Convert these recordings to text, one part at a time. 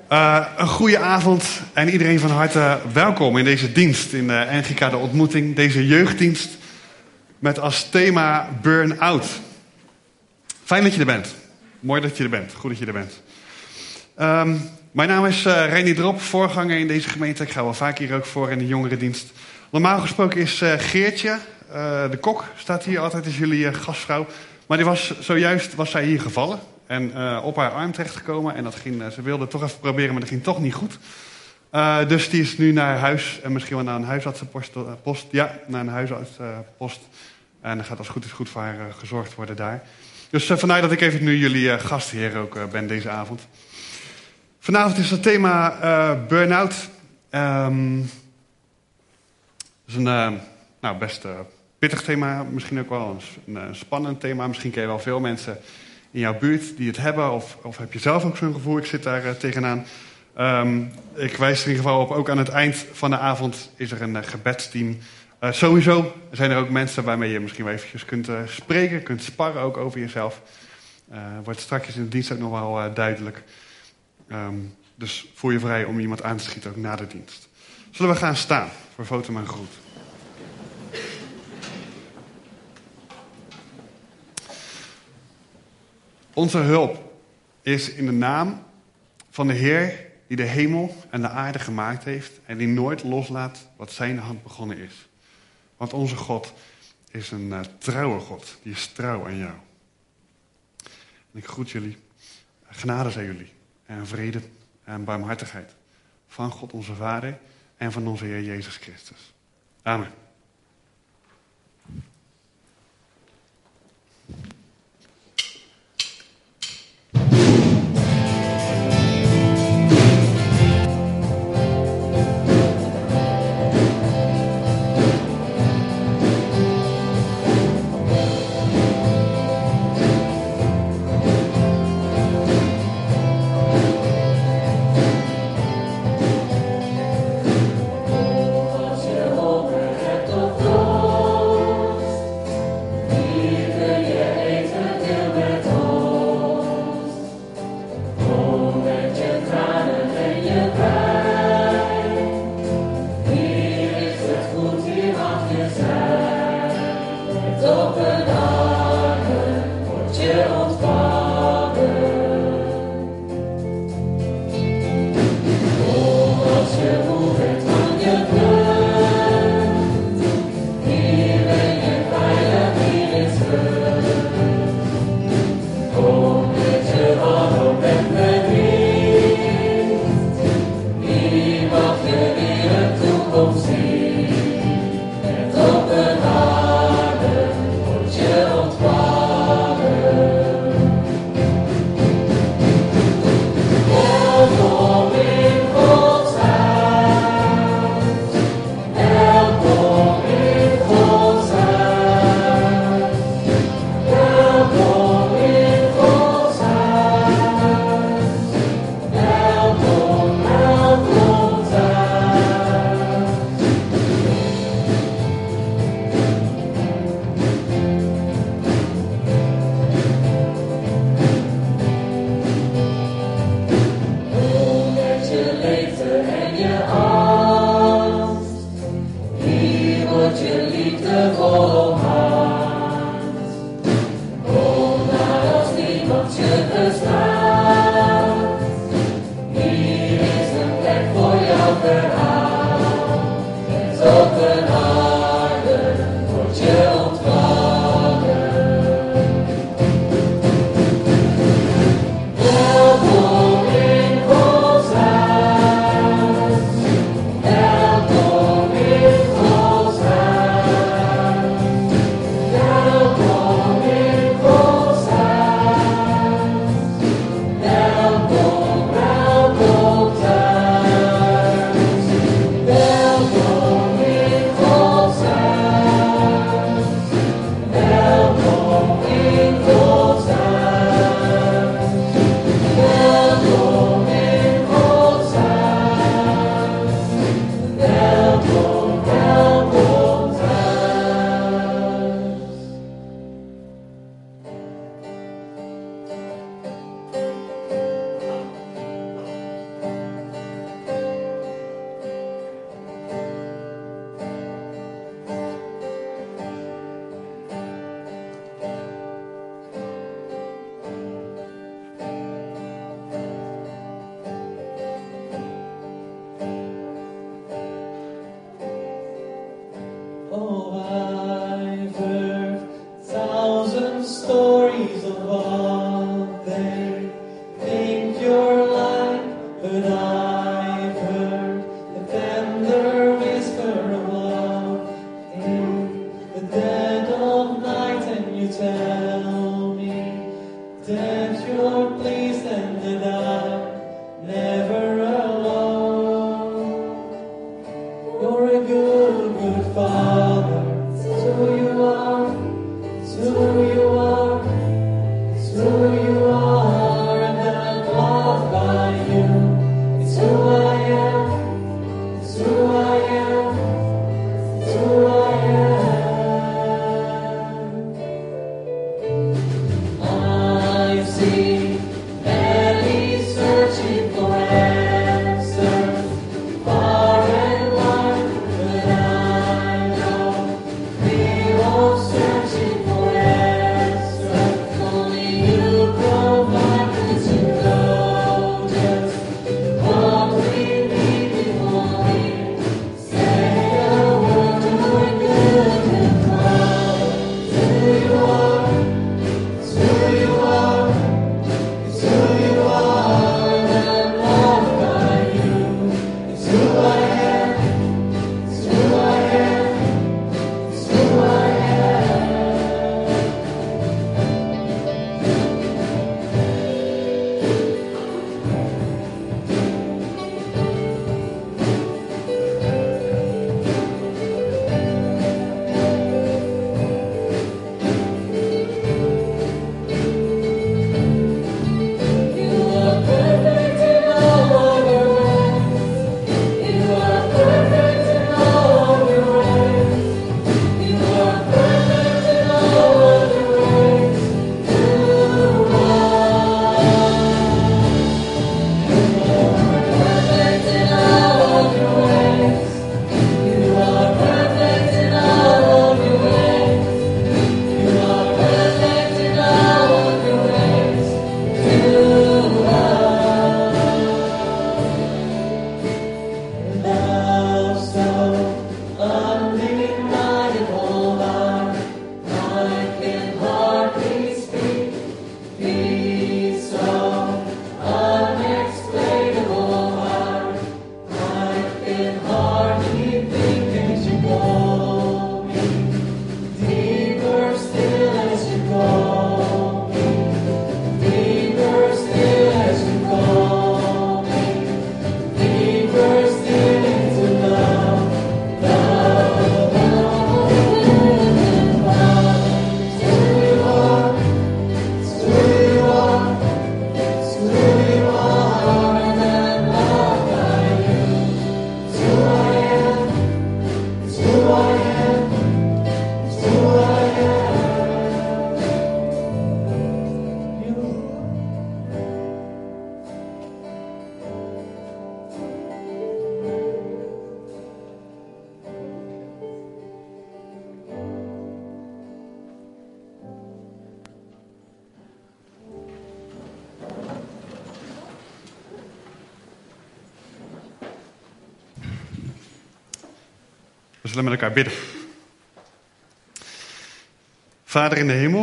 Een goede avond en iedereen van harte welkom in deze dienst, in de NGK De Ontmoeting, deze jeugddienst met als thema Burn-out. Fijn dat je er bent. Mooi dat je er bent. Goed dat je er bent. Mijn naam is Reinier Drop, voorganger in deze gemeente. Ik ga wel vaak hier ook voor in de jongerendienst. Normaal gesproken is Geertje, de kok, staat hier altijd als jullie gastvrouw. Maar zojuist was zij hier gevallen en op haar arm terechtgekomen. En ze wilde het toch even proberen, maar dat ging toch niet goed. Dus die is nu naar huis en misschien wel naar een huisartsenpost. Ja, naar een huisartsenpost. En er gaat als het goed is goed voor haar gezorgd worden daar. Dus vandaar dat ik even nu jullie gastheer ook ben deze avond. Vanavond is het thema burn-out. Dat is een best pittig thema, misschien ook wel een spannend thema. Misschien ken je wel veel mensen in jouw buurt die het hebben. Of heb je zelf ook zo'n gevoel, ik zit daar tegenaan. Ik wijs er in ieder geval op, ook aan het eind van de avond is er een gebedsteam. Sowieso zijn er ook mensen waarmee je misschien wel eventjes kunt spreken, kunt sparren ook over jezelf. Wordt straks in de dienst ook nog wel duidelijk. Dus voel je vrij om iemand aan te schieten ook na de dienst. Zullen we gaan staan voor foto en groet. Onze hulp is in de naam van de Heer die de hemel en de aarde gemaakt heeft en die nooit loslaat wat zijn hand begonnen is. Want onze God is een trouwe God, die is trouw aan jou. En ik groet jullie, genade zij jullie en vrede en barmhartigheid van God onze Vader en van onze Heer Jezus Christus. Amen. Over het We zullen met elkaar bidden. Vader in de hemel,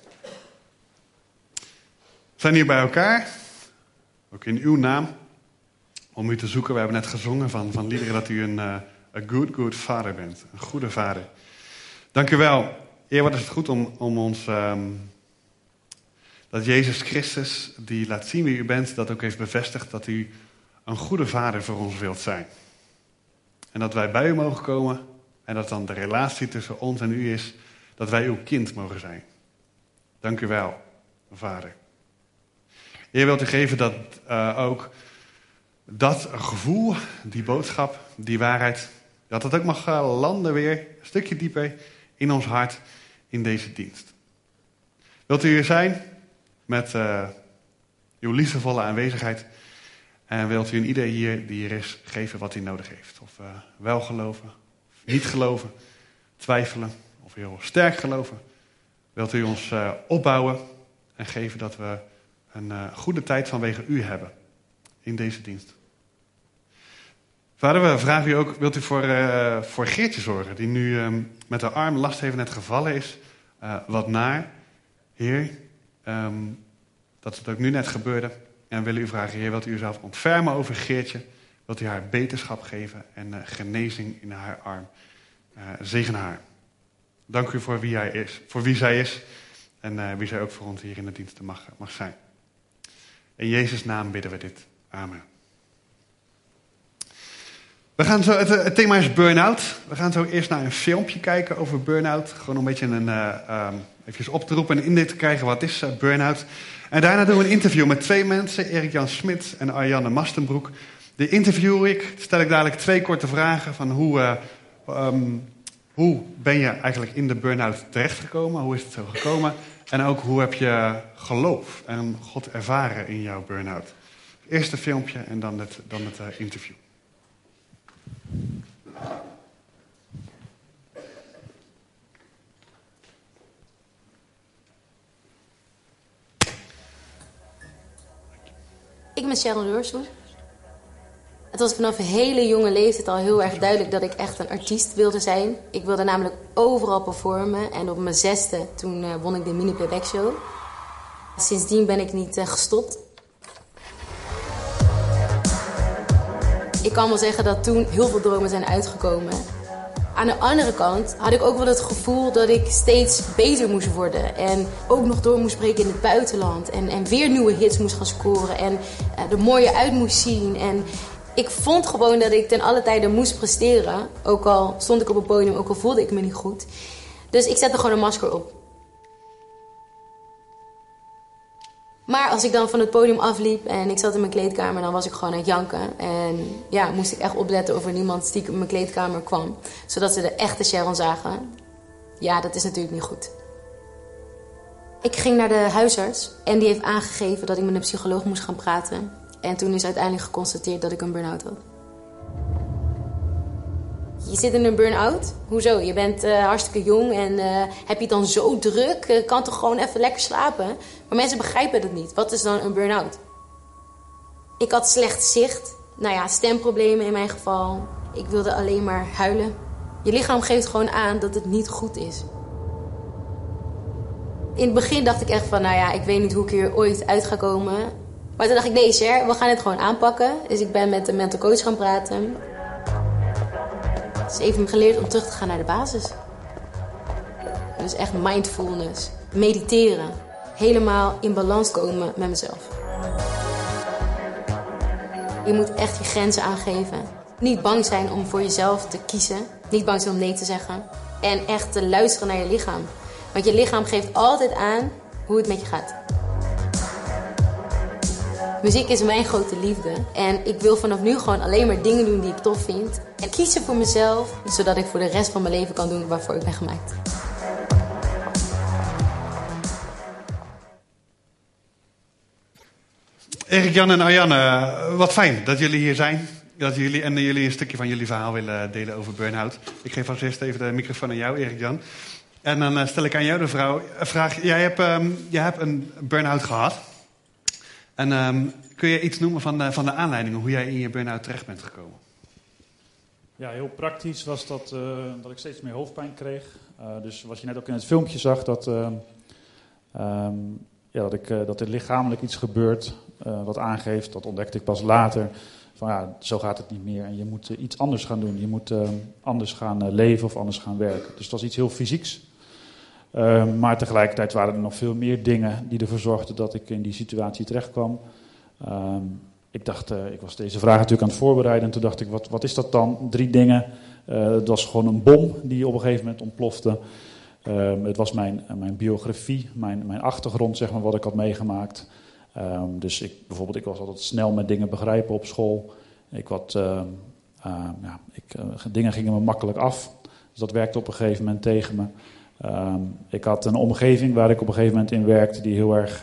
we zijn hier bij elkaar, ook in uw naam, om u te zoeken. We hebben net gezongen van liederen dat u een good vader bent, een goede vader. Dank u wel. Heer, wat is het goed om ons, dat Jezus Christus, die laat zien wie u bent, dat ook heeft bevestigd dat u een goede vader voor ons wilt zijn. En dat wij bij u mogen komen en dat dan de relatie tussen ons en u is, dat wij uw kind mogen zijn. Dank u wel, Vader. Heer, wilt u geven dat ook dat gevoel, die boodschap, die waarheid, dat het ook mag landen weer een stukje dieper in ons hart in deze dienst. Wilt u hier zijn met uw liefdevolle aanwezigheid en wilt u een ieder hier die hier is geven wat hij nodig heeft. Of wel geloven, of niet geloven, twijfelen of heel sterk geloven. Wilt u ons opbouwen en geven dat we een goede tijd vanwege u hebben in deze dienst. Vader, we vragen u ook, wilt u voor Geertje zorgen, die nu met haar arm last heeft net gevallen is. Wat naar, Heer, dat het ook nu net gebeurde. En we willen u vragen, Heer, wilt u uzelf ontfermen over Geertje? Wilt u haar beterschap geven en genezing in haar arm? Zegen haar. Dank u voor wie hij is, voor wie zij is en wie zij ook voor ons hier in de diensten mag zijn. In Jezus' naam bidden we dit. Amen. We gaan zo, het thema is burn-out. We gaan zo eerst naar een filmpje kijken over burn-out. Gewoon een beetje even op te roepen en in dit te krijgen wat is burn-out. En daarna doen we een interview met 2 mensen, Erik-Jan Smit en Ariane Mastenbroek. Die interview ik, stel ik dadelijk 2 korte vragen van hoe ben je eigenlijk in de burn-out terechtgekomen? Hoe is het zo gekomen? En ook hoe heb je geloof en God ervaren in jouw burn-out? Eerst een filmpje en dan het interview. Ik ben Sharon Leurshoek. Het was vanaf een hele jonge leeftijd al heel erg duidelijk dat ik echt een artiest wilde zijn. Ik wilde namelijk overal performen. En op mijn 6e, toen won ik de mini playback show. Sindsdien ben ik niet gestopt. Ik kan wel zeggen dat toen heel veel dromen zijn uitgekomen. Aan de andere kant had ik ook wel het gevoel dat ik steeds beter moest worden. En ook nog door moest breken in het buitenland. En weer nieuwe hits moest gaan scoren. En er mooier uit moest zien. En ik vond gewoon dat ik ten alle tijde moest presteren. Ook al stond ik op het podium, ook al voelde ik me niet goed. Dus ik zette gewoon een masker op. Maar als ik dan van het podium afliep en ik zat in mijn kleedkamer, dan was ik gewoon aan het janken. En ja, moest ik echt opletten of er niemand stiekem in mijn kleedkamer kwam. Zodat ze de echte Sharon zagen. Ja, dat is natuurlijk niet goed. Ik ging naar de huisarts en die heeft aangegeven dat ik met een psycholoog moest gaan praten. En toen is uiteindelijk geconstateerd dat ik een burn-out had. Je zit in een burn-out? Hoezo? Je bent hartstikke jong en heb je het dan zo druk? Kan toch gewoon even lekker slapen? Maar mensen begrijpen dat niet. Wat is dan een burn-out? Ik had slecht zicht. Nou ja, stemproblemen in mijn geval. Ik wilde alleen maar huilen. Je lichaam geeft gewoon aan dat het niet goed is. In het begin dacht ik echt van, nou ja, ik weet niet hoe ik hier ooit uit ga komen. Maar toen dacht ik, nee Cher, we gaan het gewoon aanpakken. Dus ik ben met de mental coach gaan praten. Ze heeft me geleerd om terug te gaan naar de basis. Dus echt mindfulness. Mediteren. Helemaal in balans komen met mezelf. Je moet echt je grenzen aangeven. Niet bang zijn om voor jezelf te kiezen. Niet bang zijn om nee te zeggen. En echt te luisteren naar je lichaam. Want je lichaam geeft altijd aan hoe het met je gaat. Muziek is mijn grote liefde. En ik wil vanaf nu gewoon alleen maar dingen doen die ik tof vind. En kiezen voor mezelf, zodat ik voor de rest van mijn leven kan doen waarvoor ik ben gemaakt. Erik-Jan en Ariane, wat fijn dat jullie hier zijn. Dat jullie een stukje van jullie verhaal willen delen over burn-out. Ik geef als eerst even de microfoon aan jou, Erik-Jan. En dan stel ik aan jou de vraag. Jij hebt een burn-out gehad. En kun je iets noemen van de aanleidingen, hoe jij in je burn-out terecht bent gekomen? Ja, heel praktisch was dat ik steeds meer hoofdpijn kreeg. Dus wat je net ook in het filmpje zag, dat er lichamelijk iets gebeurt wat aangeeft. Dat ontdekte ik pas later. Van ja, zo gaat het niet meer en je moet iets anders gaan doen. Je moet anders gaan leven of anders gaan werken. Dus dat was iets heel fysieks. Maar tegelijkertijd waren er nog veel meer dingen die ervoor zorgden dat ik in die situatie terecht kwam. Ik was deze vraag natuurlijk aan het voorbereiden en toen dacht ik, wat is dat dan? 3 dingen. Het was gewoon een bom die op een gegeven moment ontplofte. Het was mijn biografie, mijn achtergrond, zeg maar, wat ik had meegemaakt. Dus ik was altijd snel met dingen begrijpen op school. Dingen gingen me makkelijk af. Dus dat werkte op een gegeven moment tegen me. Ik had een omgeving waar ik op een gegeven moment in werkte die heel erg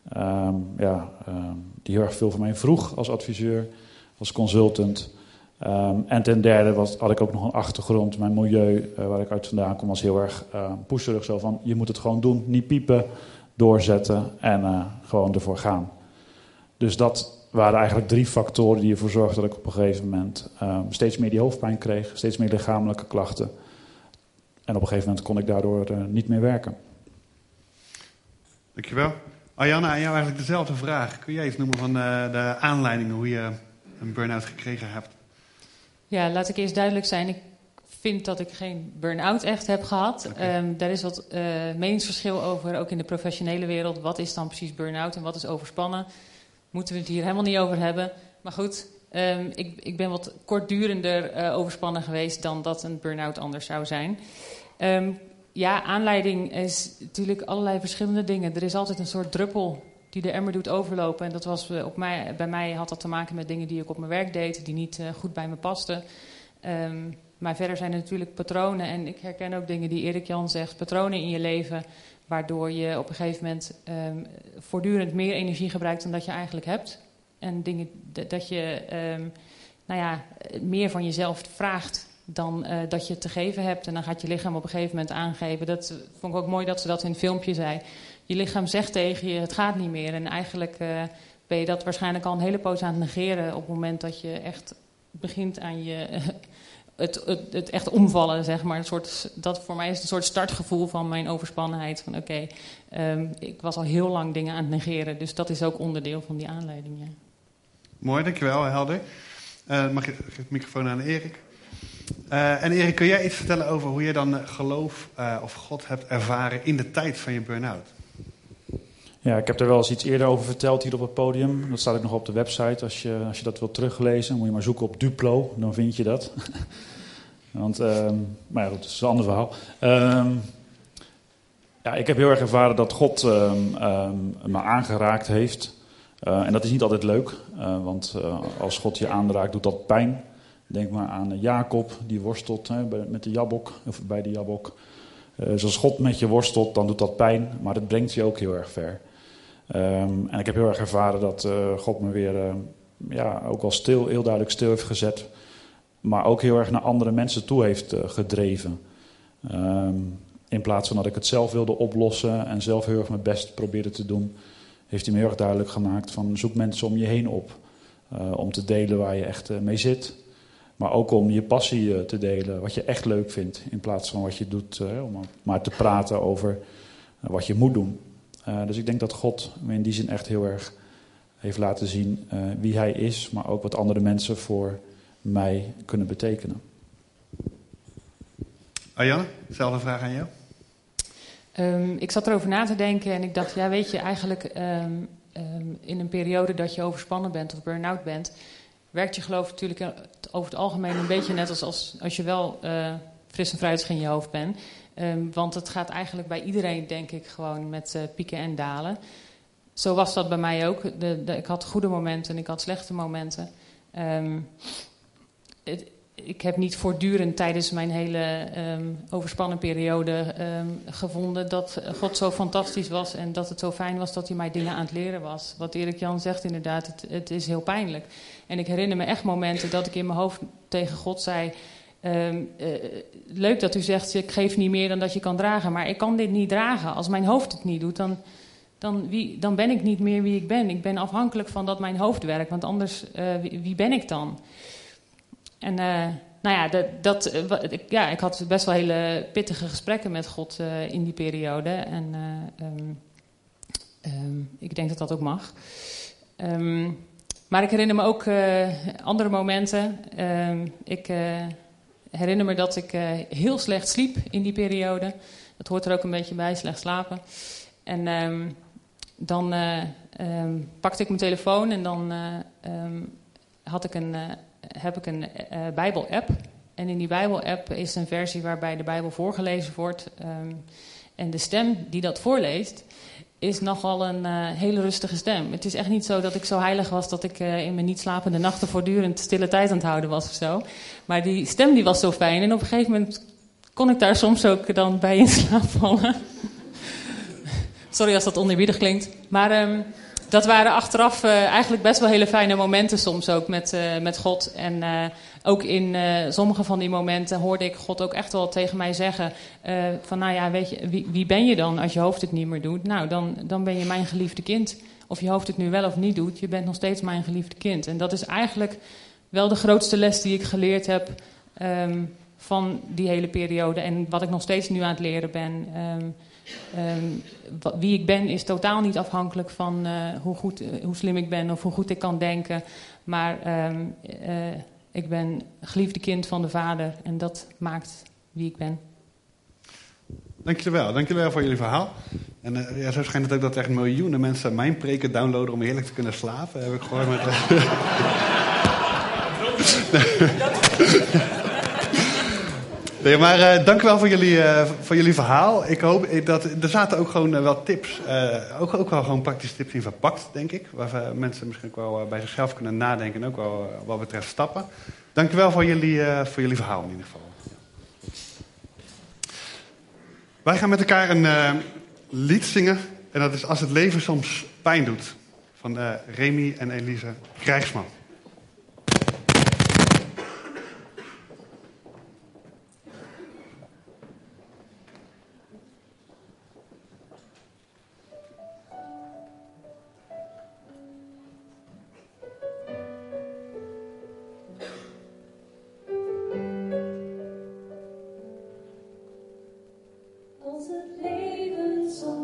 veel van mij vroeg als adviseur, als consultant. En ten derde had ik ook nog een achtergrond. Mijn milieu, waar ik uit vandaan kom, was heel erg pusherig. Zo van, je moet het gewoon doen, niet piepen, doorzetten en gewoon ervoor gaan. Dus dat waren eigenlijk 3 factoren die ervoor zorgden dat ik op een gegeven moment steeds meer die hoofdpijn kreeg. Steeds meer lichamelijke klachten. En op een gegeven moment kon ik daardoor niet meer werken. Dankjewel. Ariane, aan jou eigenlijk dezelfde vraag. Kun jij iets noemen van de aanleidingen hoe je een burn-out gekregen hebt? Ja, laat ik eerst duidelijk zijn. Ik vind dat ik geen burn-out echt heb gehad. Okay. Daar is wat meningsverschil over, ook in de professionele wereld. Wat is dan precies burn-out en wat is overspannen? moeten we het hier helemaal niet over hebben. Maar goed, ik ben wat kortdurender overspannen geweest dan dat een burn-out anders zou zijn. Aanleiding is natuurlijk allerlei verschillende dingen. Er is altijd een soort druppel die de emmer doet overlopen. En dat was bij mij had dat te maken met dingen die ik op mijn werk deed, die niet goed bij me pasten. Maar verder zijn er natuurlijk patronen. En ik herken ook dingen die Erik Jan zegt. Patronen in je leven, waardoor je op een gegeven moment voortdurend meer energie gebruikt dan dat je eigenlijk hebt. En dingen dat je meer van jezelf vraagt dan dat je te geven hebt. En dan gaat je lichaam op een gegeven moment aangeven. Dat vond ik ook mooi dat ze dat in het filmpje zei. Je lichaam zegt tegen je, het gaat niet meer. En eigenlijk ben je dat waarschijnlijk al een hele poos aan het negeren op het moment dat je echt begint aan je... Het echt omvallen, zeg maar. Dat voor mij is een soort startgevoel van mijn overspannenheid. Van oké, ik was al heel lang dingen aan het negeren. Dus dat is ook onderdeel van die aanleiding. Ja. Mooi, dankjewel, helder. Mag ik de microfoon aan Erik? En Erik, kun jij iets vertellen over hoe je dan geloof of God hebt ervaren in de tijd van je burn-out? Ja, ik heb er wel eens iets eerder over verteld hier op het podium. Dat staat ook nog op de website. Als je dat wilt teruglezen, moet je maar zoeken op Duplo. Dan vind je dat. Want, maar ja, dat is een ander verhaal. Ik heb heel erg ervaren dat God me aangeraakt heeft. En dat is niet altijd leuk. Want als God je aanraakt, doet dat pijn. Denk maar aan Jacob, die worstelt met de jabok, of bij de jabok. Dus als God met je worstelt, dan doet dat pijn. Maar het brengt je ook heel erg ver. En ik heb heel erg ervaren dat God me weer ook wel heel duidelijk stil heeft gezet. Maar ook heel erg naar andere mensen toe heeft gedreven. In plaats van dat ik het zelf wilde oplossen en zelf heel erg mijn best probeerde te doen, heeft hij me heel erg duidelijk gemaakt van zoek mensen om je heen op. Om te delen waar je echt mee zit. Maar ook om je passie te delen, wat je echt leuk vindt. In plaats van wat je doet, om maar te praten over wat je moet doen. Dus ik denk dat God me in die zin echt heel erg heeft laten zien wie hij is. Maar ook wat andere mensen voor mij kunnen betekenen. Arjanne, dezelfde vraag aan jou. Ik zat erover na te denken en ik dacht, ja weet je, eigenlijk in een periode dat je overspannen bent of burn-out bent, werkt je geloof natuurlijk over het algemeen een beetje net als je wel fris en fruitig in je hoofd bent. Want het gaat eigenlijk bij iedereen, denk ik, gewoon met pieken en dalen. Zo was dat bij mij ook. Ik had goede momenten en ik had slechte momenten. Ik heb niet voortdurend tijdens mijn hele overspannen periode gevonden dat God zo fantastisch was en dat het zo fijn was dat hij mij dingen aan het leren was. Wat Erik Jan zegt inderdaad, het is heel pijnlijk. En ik herinner me echt momenten dat ik in mijn hoofd tegen God zei, leuk dat u zegt, ik geef niet meer dan dat je kan dragen, maar ik kan dit niet dragen. Als mijn hoofd het niet doet, dan ben ik niet meer wie ik ben. Ik ben afhankelijk van dat mijn hoofd werkt, want anders, wie ben ik dan? En ik had best wel hele pittige gesprekken met God in die periode. En ik denk dat dat ook mag. Maar ik herinner me ook andere momenten. Ik herinner me dat ik heel slecht sliep in die periode. Dat hoort er ook een beetje bij, slecht slapen. En dan pakte ik mijn telefoon en dan heb ik een Bijbel-app. En in die Bijbel-app is een versie waarbij de Bijbel voorgelezen wordt. En de stem die dat voorleest is nogal een hele rustige stem. Het is echt niet zo dat ik zo heilig was dat ik in mijn niet slapende nachten voortdurend stille tijd aan het houden was of zo. Maar die stem die was zo fijn. En op een gegeven moment kon ik daar soms ook dan bij in slaap vallen. Sorry als dat oneerbiedig klinkt. Maar dat waren achteraf eigenlijk best wel hele fijne momenten soms ook met God. En ook in sommige van die momenten hoorde ik God ook echt wel tegen mij zeggen van nou ja, weet je, wie ben je dan als je hoofd het niet meer doet? Nou, dan ben je mijn geliefde kind. Of je hoofd het nu wel of niet doet, je bent nog steeds mijn geliefde kind. En dat is eigenlijk wel de grootste les die ik geleerd heb van die hele periode. En wat ik nog steeds nu aan het leren ben. Wie ik ben is totaal niet afhankelijk van hoe slim ik ben of hoe goed ik kan denken. Maar ik ben geliefde kind van de Vader en dat maakt wie ik ben. Dank jullie wel voor jullie verhaal. En zo schijnt het ook dat echt miljoenen mensen mijn preken downloaden om heerlijk te kunnen slapen. Heb ik gehoord met... Nee, maar dank u wel voor jullie verhaal. Ik hoop dat er zaten ook gewoon wel tips, ook wel gewoon praktische tips in verpakt, denk ik. Waar mensen misschien ook wel bij zichzelf kunnen nadenken en ook wel wat betreft stappen. Dank u wel voor jullie verhaal in ieder geval. Wij gaan met elkaar een lied zingen. En dat is Als het leven soms pijn doet. Van Remy en Elise Krijgsman.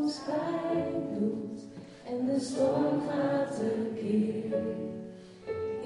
En de storm gaat tekeer.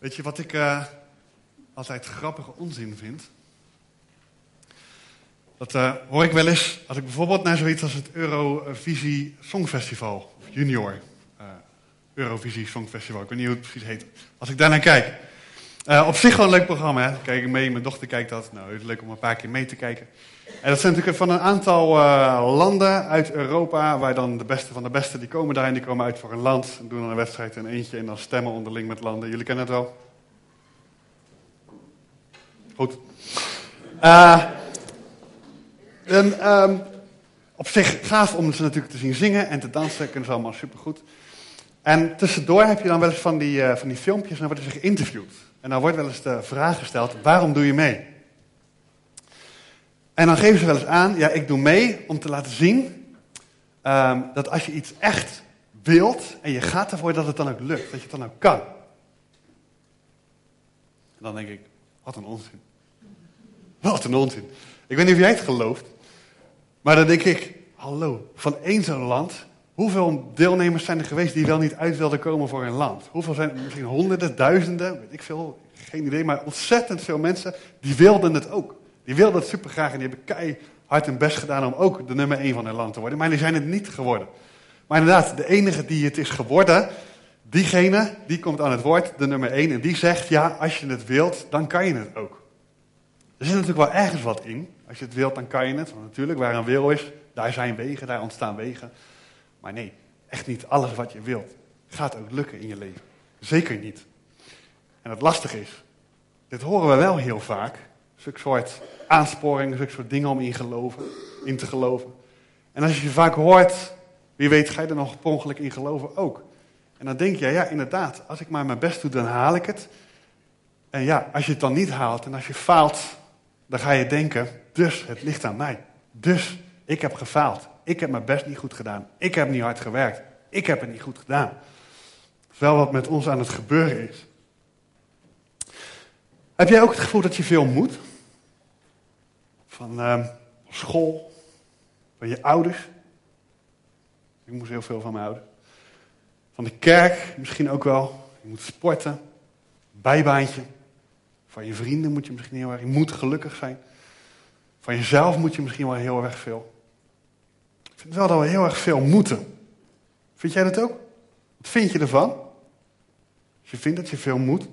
Weet je wat ik altijd grappige onzin vind? Dat hoor ik wel eens als ik bijvoorbeeld naar zoiets als het Eurovisie Songfestival, of Junior Eurovisie Songfestival, ik weet niet hoe het precies heet. Als ik daarnaar kijk. Op zich wel een leuk programma, hè? Kijk ik mee, mijn dochter kijkt dat. Nou, het is leuk om een paar keer mee te kijken. En dat zijn natuurlijk van een aantal landen uit Europa, waar dan de beste van de beste, die komen daar en die komen uit voor een land. En doen dan een wedstrijd in eentje en dan stemmen onderling met landen. Jullie kennen het wel? Goed. Op zich gaaf om ze natuurlijk te zien zingen en te dansen, kunnen ze allemaal supergoed. En tussendoor heb je dan wel eens van die filmpjes en dan worden ze geïnterviewd. En dan wordt wel eens de vraag gesteld, waarom doe je mee? En dan geven ze wel eens aan, ja, ik doe mee om te laten zien dat als je iets echt wilt en je gaat ervoor, dat het dan ook lukt, dat je het dan ook kan. En dan denk ik, wat een onzin. Wat een onzin. Ik weet niet of jij het gelooft, maar dan denk ik, hallo, van één zo'n land, hoeveel deelnemers zijn er geweest die wel niet uit wilden komen voor een land? Hoeveel zijn er? Misschien honderden, duizenden, weet ik veel, geen idee, maar ontzettend veel mensen, die wilden het ook. Die wilden het super graag en die hebben keihard hun best gedaan om ook de nummer 1 van hun land te worden, maar die zijn het niet geworden. Maar inderdaad, de enige die het is geworden, diegene, die komt aan het woord, de nummer 1, en die zegt, ja, als je het wilt, dan kan je het ook. Er zit natuurlijk wel ergens wat in. Als je het wilt, dan kan je het. Want natuurlijk, waar een wil is, daar zijn wegen, daar ontstaan wegen. Maar nee, echt niet alles wat je wilt gaat ook lukken in je leven. Zeker niet. En het lastige is, dit horen we wel heel vaak. Zulke soort aansporingen, zulke soort dingen om in te geloven. En als je vaak hoort, wie weet ga je er nog per ongeluk in geloven ook. En dan denk je, ja inderdaad, als ik maar mijn best doe, dan haal ik het. En ja, als je het dan niet haalt en als je faalt, dan ga je denken, dus het ligt aan mij. Dus ik heb gefaald. Ik heb mijn best niet goed gedaan. Ik heb niet hard gewerkt. Ik heb het niet goed gedaan. Dat is wel wat met ons aan het gebeuren is. Heb jij ook het gevoel dat je veel moet? Van school, van je ouders. Ik moest heel veel van mijn ouders. Van de kerk misschien ook wel. Je moet sporten. Bijbaantje. Van je vrienden moet je misschien heel erg. Je moet gelukkig zijn. Van jezelf moet je misschien wel heel erg veel. Ik vind wel dat we heel erg veel moeten. Vind jij dat ook? Wat vind je ervan? Als je vindt dat je veel moet.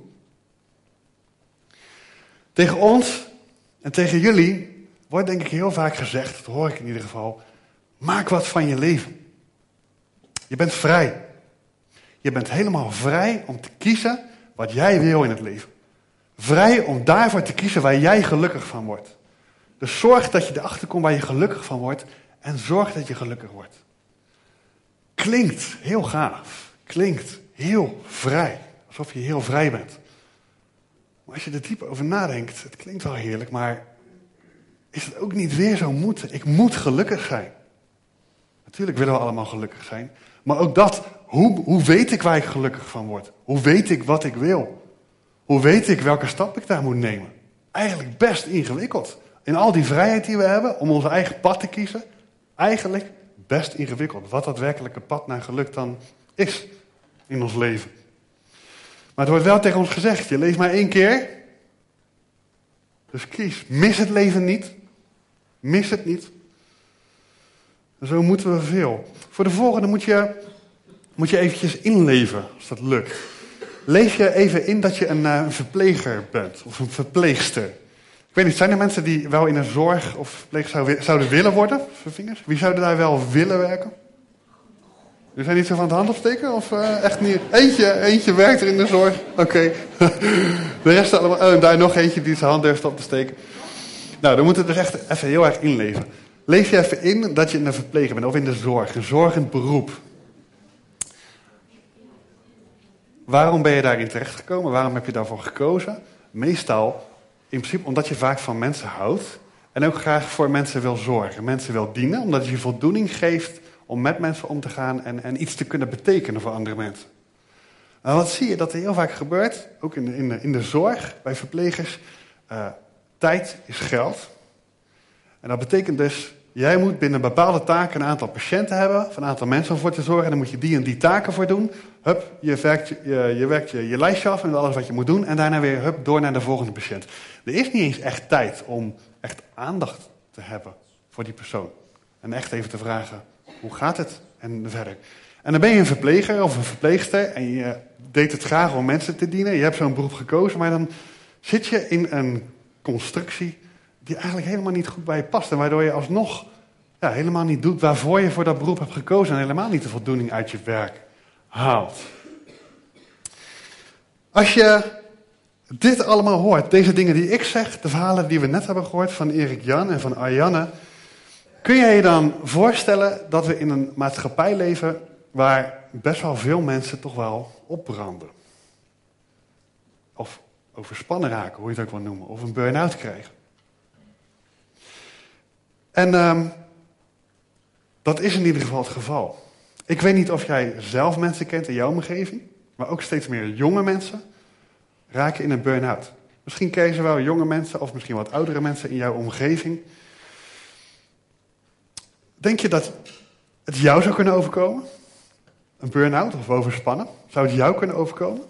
Tegen ons en tegen jullie wordt denk ik heel vaak gezegd, dat hoor ik in ieder geval, maak wat van je leven. Je bent vrij. Je bent helemaal vrij om te kiezen wat jij wil in het leven. Vrij om daarvoor te kiezen waar jij gelukkig van wordt. Dus zorg dat je erachter komt waar je gelukkig van wordt en zorg dat je gelukkig wordt. Klinkt heel gaaf. Klinkt heel vrij. Alsof je heel vrij bent. Maar als je er diep over nadenkt, het klinkt wel heerlijk, maar is het ook niet weer zo moeten? Ik moet gelukkig zijn. Natuurlijk willen we allemaal gelukkig zijn. Maar ook dat, hoe weet ik waar ik gelukkig van word? Hoe weet ik wat ik wil? Hoe weet ik welke stap ik daar moet nemen? Eigenlijk best ingewikkeld. In al die vrijheid die we hebben om onze eigen pad te kiezen, eigenlijk best ingewikkeld. Wat dat werkelijke pad naar geluk dan is in ons leven. Maar het wordt wel tegen ons gezegd, je leeft maar 1 keer. Dus kies, mis het leven niet. Mis het niet. En zo moeten we veel. Voor de volgende moet je eventjes inleven, als dat lukt. Leef je even in dat je een verpleger bent, of een verpleegster. Ik weet niet, zijn er mensen die wel in een zorg of verpleeg zouden willen worden? Vingers? Wie zouden daar wel willen werken? Jullie zijn niet zo van de hand opsteken? Of echt niet? Eentje werkt er in de zorg. Oké. De rest allemaal. En daar nog eentje die zijn hand durft op te steken. Nou, dan moeten we dus echt even heel erg inleven. Leef je even in dat je een verpleger bent, of in de zorg. Een zorgend beroep. Waarom ben je daarin terechtgekomen? Waarom heb je daarvoor gekozen? Meestal, in principe, omdat je vaak van mensen houdt. En ook graag voor mensen wil zorgen. Mensen wil dienen, omdat je voldoening geeft om met mensen om te gaan en iets te kunnen betekenen voor andere mensen. En wat zie je dat er heel vaak gebeurt, ook in de zorg, bij verplegers, tijd is geld. En dat betekent dus, jij moet binnen bepaalde taken een aantal patiënten hebben, of een aantal mensen om voor te zorgen, en dan moet je die en die taken voor doen. Hup, je werkt je lijstje af en alles wat je moet doen, en daarna weer hup, door naar de volgende patiënt. Er is niet eens echt tijd om echt aandacht te hebben voor die persoon. En echt even te vragen, hoe gaat het? En verder. En dan ben je een verpleger of een verpleegster en je deed het graag om mensen te dienen. Je hebt zo'n beroep gekozen, maar dan zit je in een constructie die eigenlijk helemaal niet goed bij je past. En waardoor je alsnog helemaal niet doet waarvoor je voor dat beroep hebt gekozen. En helemaal niet de voldoening uit je werk haalt. Als je dit allemaal hoort, deze dingen die ik zeg, de verhalen die we net hebben gehoord van Erik Jan en van Ariane, kun je je dan voorstellen dat we in een maatschappij leven waar best wel veel mensen toch wel opbranden? Of overspannen raken, hoe je het ook wil noemen. Of een burn-out krijgen. En dat is in ieder geval het geval. Ik weet niet of jij zelf mensen kent in jouw omgeving, maar ook steeds meer jonge mensen raken in een burn-out. Misschien ken je ze wel, jonge mensen of misschien wat oudere mensen in jouw omgeving. Denk je dat het jou zou kunnen overkomen? Een burn-out of overspannen? Zou het jou kunnen overkomen?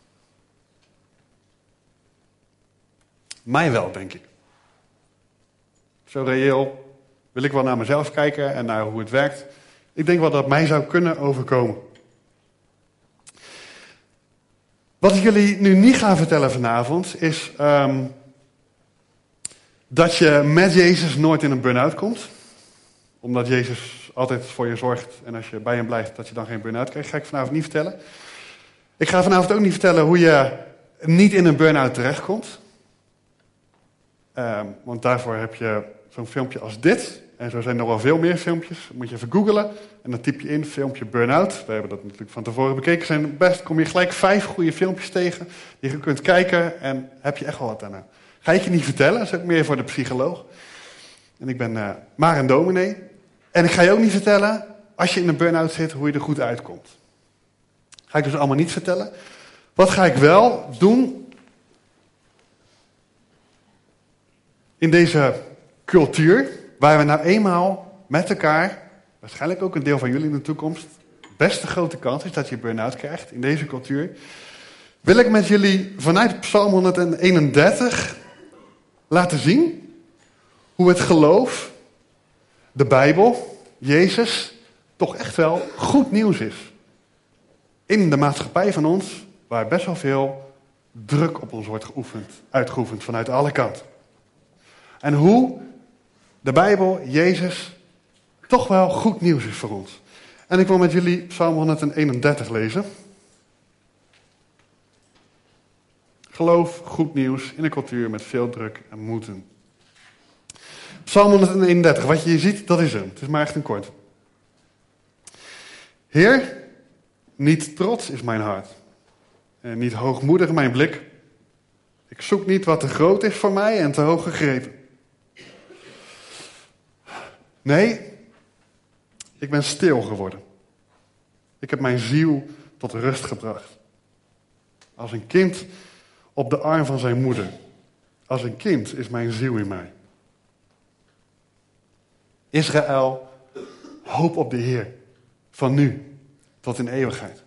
Mij wel, denk ik. Zo reëel wil ik wel naar mezelf kijken en naar hoe het werkt. Ik denk wel dat het mij zou kunnen overkomen. Wat ik jullie nu niet ga vertellen vanavond is dat je met Jezus nooit in een burn-out komt. Omdat Jezus altijd voor je zorgt en als je bij hem blijft dat je dan geen burn-out krijgt. Ga ik vanavond niet vertellen. Ik ga vanavond ook niet vertellen hoe je niet in een burn-out terechtkomt. Want daarvoor heb je zo'n filmpje als dit. En zo zijn er nog wel veel meer filmpjes. Dat moet je even googlen. En dan typ je in filmpje burn-out. We hebben dat natuurlijk van tevoren bekeken. Kom je gelijk 5 goede filmpjes tegen. Die je kunt kijken en heb je echt wel wat aan. Ga ik je niet vertellen. Dat is ook meer voor de psycholoog. En ik ben maar een dominee. En ik ga je ook niet vertellen, als je in een burn-out zit, hoe je er goed uitkomt. Ga ik dus allemaal niet vertellen. Wat ga ik wel doen in deze cultuur, waar we nou eenmaal met elkaar, waarschijnlijk ook een deel van jullie in de toekomst, best een grote kans is dat je burn-out krijgt in deze cultuur, wil ik met jullie vanuit Psalm 131 laten zien hoe het geloof, de Bijbel, Jezus, toch echt wel goed nieuws is. In de maatschappij van ons, waar best wel veel druk op ons wordt uitgeoefend vanuit alle kanten. En hoe de Bijbel, Jezus, toch wel goed nieuws is voor ons. En ik wil met jullie Psalm 131 lezen. Geloof, goed nieuws in een cultuur met veel druk en moeten. Psalm 131, wat je hier ziet, dat is hem. Het is maar echt een kort. Heer, niet trots is mijn hart. En niet hoogmoedig mijn blik. Ik zoek niet wat te groot is voor mij en te hoog gegrepen. Nee, ik ben stil geworden. Ik heb mijn ziel tot rust gebracht. Als een kind op de arm van zijn moeder. Als een kind is mijn ziel in mij. Israël, hoop op de Heer. Van nu tot in eeuwigheid.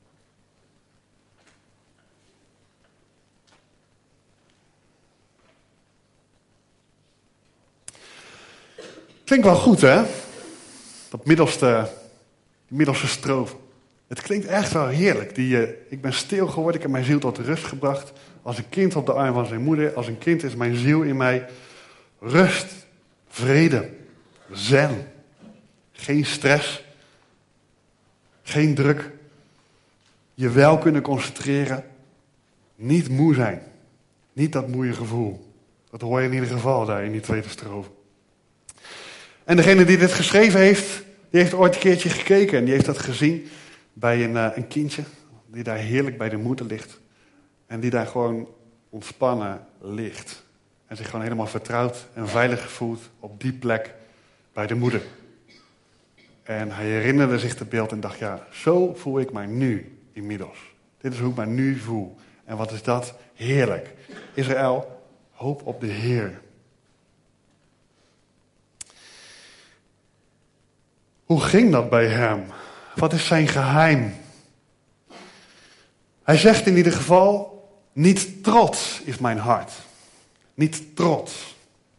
Klinkt wel goed, hè? Dat middelste strofe. Het klinkt echt wel heerlijk. Ik ben stil geworden, ik heb mijn ziel tot rust gebracht. Als een kind op de arm van zijn moeder. Als een kind is mijn ziel in mij. Rust, vrede, zen. Geen stress. Geen druk. Je wel kunnen concentreren. Niet moe zijn. Niet dat moeie gevoel. Dat hoor je in ieder geval daar in die tweede strofe. En degene die dit geschreven heeft, die heeft ooit een keertje gekeken. En die heeft dat gezien bij een kindje. Die daar heerlijk bij de moeder ligt. En die daar gewoon ontspannen ligt. En zich gewoon helemaal vertrouwd en veilig voelt op die plek bij de moeder. En hij herinnerde zich het beeld en dacht, ja, zo voel ik mij nu inmiddels. Dit is hoe ik mij nu voel. En wat is dat heerlijk. Israël, hoop op de Heer. Hoe ging dat bij hem? Wat is zijn geheim? Hij zegt in ieder geval, niet trots is mijn hart. Niet trots.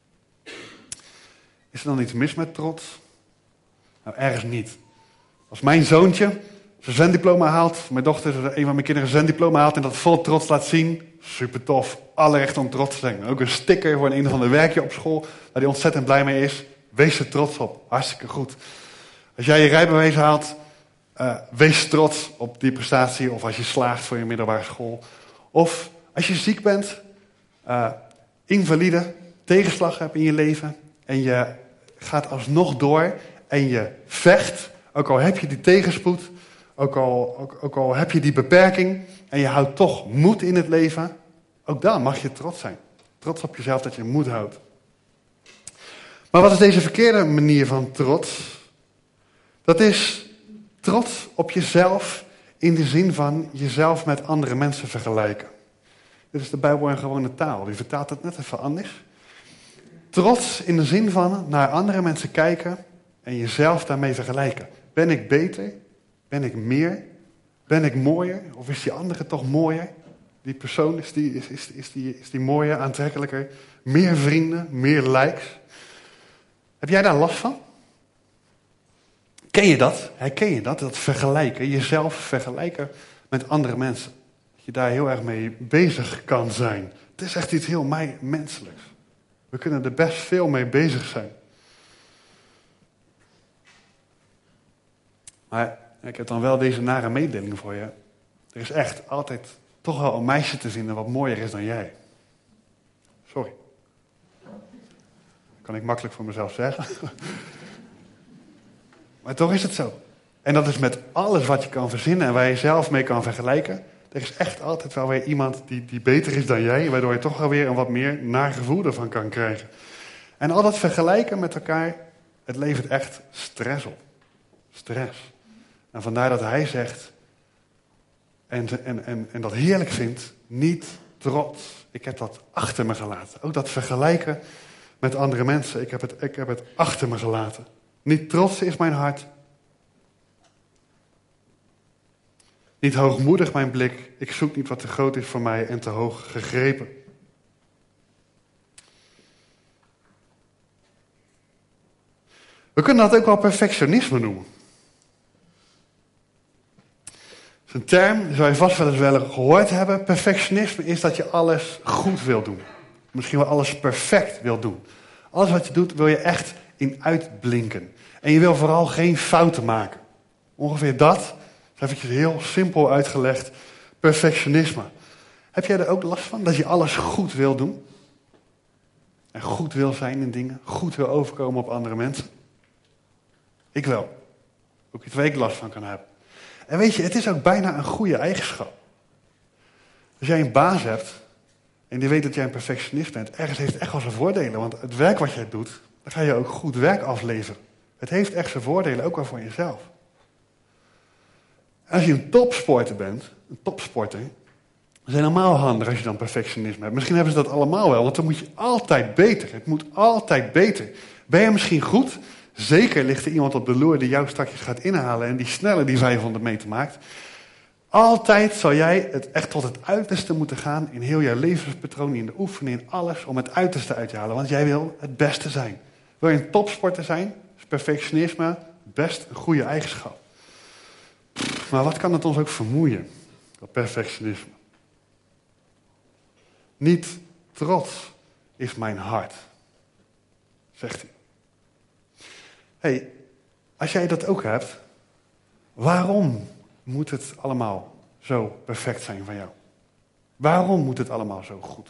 Is er dan iets mis met trots? Nou, ergens niet. Als mijn zoontje zijn zwemdiploma haalt, mijn dochter, een van mijn kinderen, een zwemdiploma haalt en dat vol trots laat zien, super tof. Alle recht om trots te zijn. Ook een sticker voor een of ander werkje op school, waar hij ontzettend blij mee is. Wees er trots op. Hartstikke goed. Als jij je rijbewijs haalt, wees trots op die prestatie. Of als je slaagt voor je middelbare school. Of als je ziek bent, invalide, tegenslag hebt in je leven. En je gaat alsnog door en je vecht. Ook al heb je die tegenspoed, ook al heb je die beperking. En je houdt toch moed in het leven. Ook dan mag je trots zijn. Trots op jezelf dat je moed houdt. Maar wat is deze verkeerde manier van trots? Dat is trots op jezelf in de zin van jezelf met andere mensen vergelijken. Dit is de Bijbel in gewone taal. Die vertaalt het net even anders. Trots in de zin van naar andere mensen kijken en jezelf daarmee vergelijken. Ben ik beter? Ben ik meer? Ben ik mooier? Of is die andere toch mooier? Die persoon, is die mooier, aantrekkelijker? Meer vrienden, meer likes? Heb jij daar last van? Ken je dat? Herken je dat? Dat vergelijken, jezelf vergelijken met andere mensen. Dat je daar heel erg mee bezig kan zijn. Het is echt iets heel menselijks. We kunnen er best veel mee bezig zijn. Maar ik heb dan wel deze nare mededeling voor je. Er is echt altijd toch wel een meisje te vinden wat mooier is dan jij. Sorry. Dat kan ik makkelijk voor mezelf zeggen. Maar toch is het zo. En dat is met alles wat je kan verzinnen en waar je zelf mee kan vergelijken. Er is echt altijd wel weer iemand die beter is dan jij, waardoor je toch wel weer een wat meer naar gevoel ervan kan krijgen. En al dat vergelijken met elkaar, het levert echt stress op. Stress. En vandaar dat hij zegt, en dat heerlijk vindt, niet trots. Ik heb dat achter me gelaten. Ook dat vergelijken met andere mensen, ik heb het achter me gelaten. Niet trots is mijn hart. Niet hoogmoedig mijn blik. Ik zoek niet wat te groot is voor mij en te hoog gegrepen. We kunnen dat ook wel perfectionisme noemen. Dat is een term, die zou je vast wel eens wel gehoord hebben. Perfectionisme is dat je alles goed wil doen. Misschien wel alles perfect wil doen. Alles wat je doet wil je echt in uitblinken. En je wil vooral geen fouten maken. Ongeveer dat, eventjes heel simpel uitgelegd, perfectionisme. Heb jij er ook last van, dat je alles goed wil doen? En goed wil zijn in dingen, goed wil overkomen op andere mensen? Ik wel. Ook iets waar ik last van kan hebben. En weet je, het is ook bijna een goede eigenschap. Als jij een baas hebt en die weet dat jij een perfectionist bent, ergens heeft het echt wel zijn voordelen. Want het werk wat jij doet, dan ga je ook goed werk afleveren. Het heeft echt zijn voordelen, ook wel voor jezelf. Als je een topsporter bent, dat is helemaal handig als je dan perfectionisme hebt. Misschien hebben ze dat allemaal wel, want dan moet je altijd beter. Het moet altijd beter. Ben je misschien goed? Zeker ligt er iemand op de loer die jou straks gaat inhalen en die sneller die 500 meter maakt. Altijd zal jij het echt tot het uiterste moeten gaan in heel jouw levenspatroon, in de oefening, in alles, om het uiterste uit te halen. Want jij wil het beste zijn. Wil je een topsporter zijn, is perfectionisme best een goede eigenschap. Maar wat kan het ons ook vermoeien, dat perfectionisme? Niet trots is mijn hart, zegt hij. Hey, als jij dat ook hebt, waarom moet het allemaal zo perfect zijn van jou? Waarom moet het allemaal zo goed?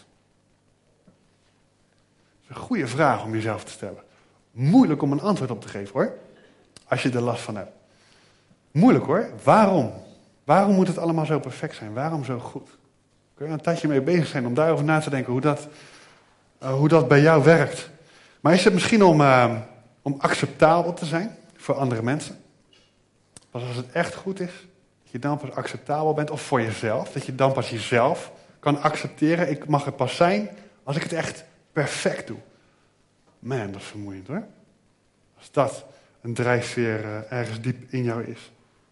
Dat is een goede vraag om jezelf te stellen. Moeilijk om een antwoord op te geven hoor, als je er last van hebt. Moeilijk hoor, waarom? Waarom moet het allemaal zo perfect zijn? Waarom zo goed? Kun je er een tijdje mee bezig zijn om daarover na te denken hoe dat bij jou werkt. Maar is het misschien om acceptabel te zijn voor andere mensen? Pas als het echt goed is, dat je dan pas acceptabel bent, of voor jezelf, dat je dan pas jezelf kan accepteren. Ik mag er pas zijn als ik het echt perfect doe. Man, dat is vermoeiend hoor. Als dat een drijfveer ergens diep in jou is.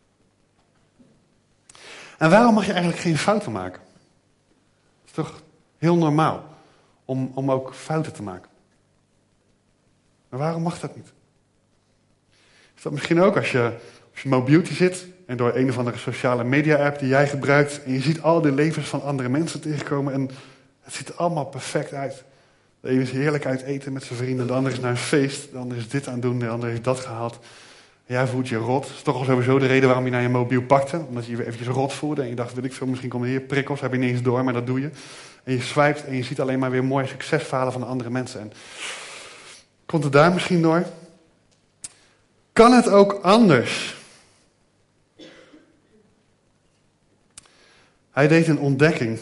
En waarom mag je eigenlijk geen fouten maken? Het is toch heel normaal om ook fouten te maken. Maar waarom mag dat niet? Is dat misschien ook als je op je mobieltje zit en door een of andere sociale media app die jij gebruikt en je ziet al de levens van andere mensen tegenkomen en het ziet er allemaal perfect uit. De ene is heerlijk uit eten met zijn vrienden, de andere is naar een feest, de andere is dit aan het doen, de andere heeft dat gehaald. En jij voelt je rot. Dat is toch al sowieso de reden waarom je naar je mobiel pakte. Omdat je je weer eventjes rot voelde en je dacht, weet ik veel, misschien komen er hier prikkels, heb je niet eens door, maar dat doe je. En je swipet en je ziet alleen maar weer mooie succesverhalen van de andere mensen. En komt het daar misschien door? Kan het ook anders? Hij deed een ontdekking.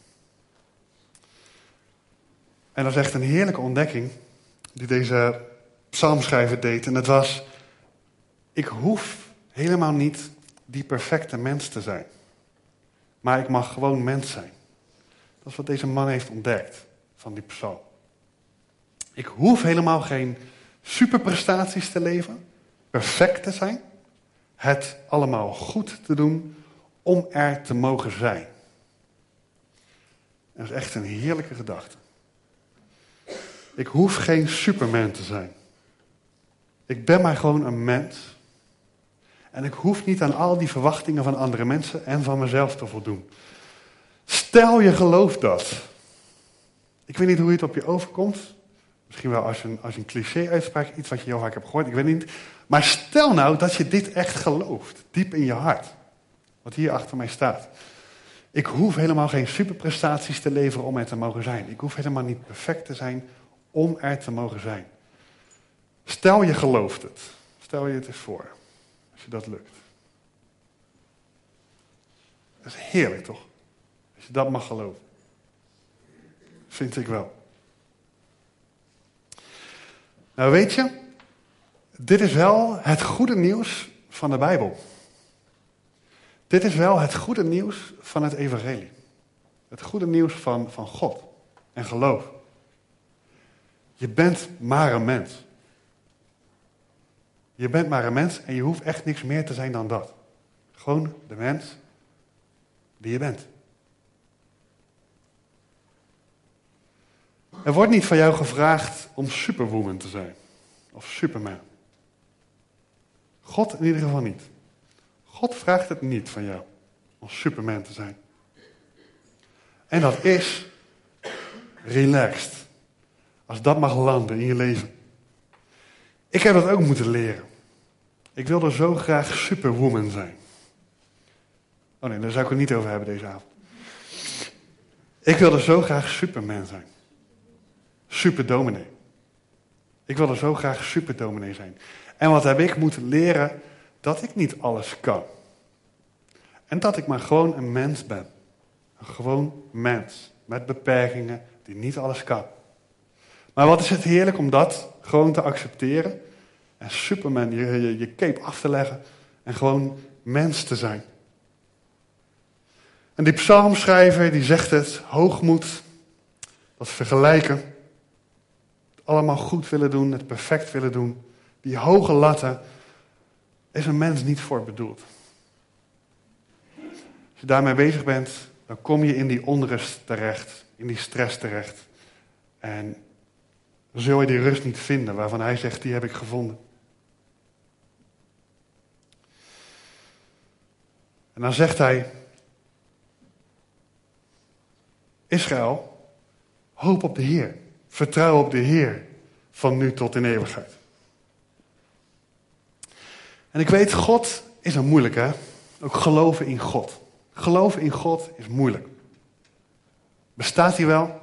En dat is echt een heerlijke ontdekking die deze psalmschrijver deed. En dat was, ik hoef helemaal niet die perfecte mens te zijn. Maar ik mag gewoon mens zijn. Dat is wat deze man heeft ontdekt van die psalm. Ik hoef helemaal geen superprestaties te leveren, perfect te zijn, het allemaal goed te doen om er te mogen zijn. Dat is echt een heerlijke gedachte. Ik hoef geen superman te zijn. Ik ben maar gewoon een mens. En ik hoef niet aan al die verwachtingen van andere mensen en van mezelf te voldoen. Stel je gelooft dat. Ik weet niet hoe het op je overkomt. Misschien wel als een cliché-uitspraak, iets wat je heel vaak hebt gehoord, ik weet niet. Maar stel nou dat je dit echt gelooft, diep in je hart. Wat hier achter mij staat. Ik hoef helemaal geen superprestaties te leveren om er te mogen zijn. Ik hoef helemaal niet perfect te zijn om er te mogen zijn. Stel je gelooft het. Stel je het eens voor. Als je dat lukt. Dat is heerlijk toch? Als je dat mag geloven. Vind ik wel. Nou weet je, dit is wel het goede nieuws van de Bijbel. Dit is wel het goede nieuws van het evangelie. Het goede nieuws van God en geloof. Je bent maar een mens. Je bent maar een mens en je hoeft echt niks meer te zijn dan dat. Gewoon de mens die je bent. Er wordt niet van jou gevraagd om superwoman te zijn. Of superman. God in ieder geval niet. God vraagt het niet van jou om superman te zijn. En dat is relaxed. Als dat mag landen in je leven. Ik heb dat ook moeten leren. Ik wilde zo graag superwoman zijn. Oh nee, daar zou ik het niet over hebben deze avond. Ik wilde zo graag superman zijn. Superdominee. Ik wilde zo graag superdominee zijn. En wat heb ik moeten leren? Dat ik niet alles kan. En dat ik maar gewoon een mens ben. Een gewoon mens. Met beperkingen die niet alles kan. Maar wat is het heerlijk om dat gewoon te accepteren. En superman, je cape af te leggen. En gewoon mens te zijn. En die psalmschrijver die zegt het. Hoogmoed. Dat vergelijken. Het allemaal goed willen doen. Het perfect willen doen. Die hoge latten. Is een mens niet voor bedoeld. Als je daarmee bezig bent. Dan kom je in die onrust terecht. In die stress terecht. En dan zul je die rust niet vinden. Waarvan hij zegt, die heb ik gevonden. En dan zegt hij. Israël, hoop op de Heer. Vertrouw op de Heer. Van nu tot in eeuwigheid. En ik weet, God is een moeilijk, hè? Ook geloven in God. Geloven in God is moeilijk. Bestaat hij wel?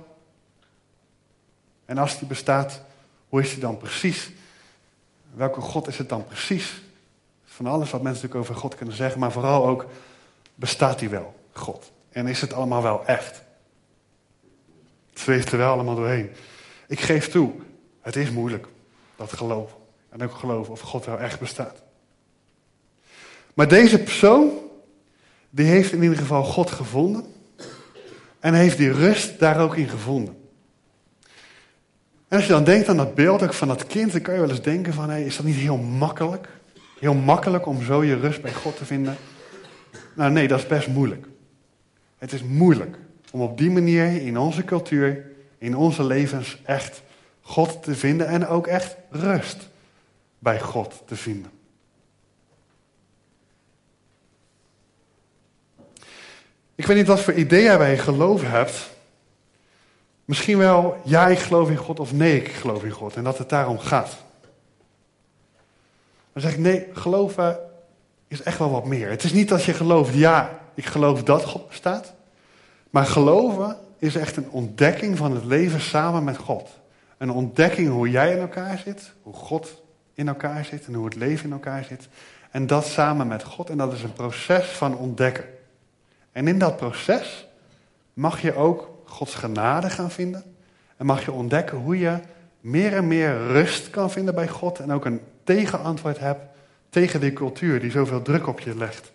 En als hij bestaat, hoe is hij dan precies? Welke God is het dan precies? Van alles wat mensen natuurlijk over God kunnen zeggen, maar vooral ook, bestaat hij wel, God? En is het allemaal wel echt? Het zweeft er wel allemaal doorheen. Ik geef toe, het is moeilijk, dat geloven. En ook geloven of God wel echt bestaat. Maar deze persoon, die heeft in ieder geval God gevonden. En heeft die rust daar ook in gevonden. En als je dan denkt aan dat beeld ook van dat kind, dan kan je wel eens denken van, is dat niet heel makkelijk? Heel makkelijk om zo je rust bij God te vinden? Nou nee, dat is best moeilijk. Het is moeilijk om op die manier in onze cultuur, in onze levens echt God te vinden en ook echt rust bij God te vinden. Ik weet niet wat voor idee jij bij geloof hebt. Misschien wel, ja, ik geloof in God of nee, ik geloof in God. En dat het daarom gaat. Dan zeg ik, nee, geloven is echt wel wat meer. Het is niet dat je gelooft, ja, ik geloof dat God bestaat. Maar geloven is echt een ontdekking van het leven samen met God. Een ontdekking hoe jij in elkaar zit, hoe God in elkaar zit en hoe het leven in elkaar zit. En dat samen met God. En dat is een proces van ontdekken. En in dat proces mag je ook Gods genade gaan vinden. En mag je ontdekken hoe je meer en meer rust kan vinden bij God. En ook een tegenantwoord hebt tegen die cultuur die zoveel druk op je legt.